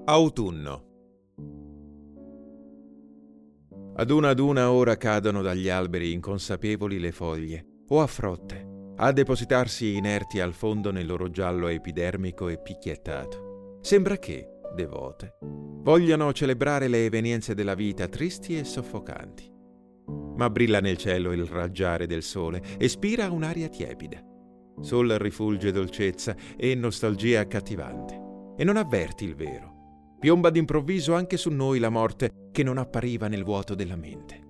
Autunno. Ad una ora cadono dagli alberi inconsapevoli le foglie, o a frotte, a depositarsi inerti al fondo nel loro giallo epidermico e picchiettato. Sembra che, devote, vogliano celebrare le evenienze della vita tristi e soffocanti. Ma brilla nel cielo il raggiare del sole e spira un'aria tiepida. Sol rifulge dolcezza e nostalgia accattivante. E non avverti il vero. Piomba d'improvviso anche su noi la morte che non appariva nel vuoto della mente.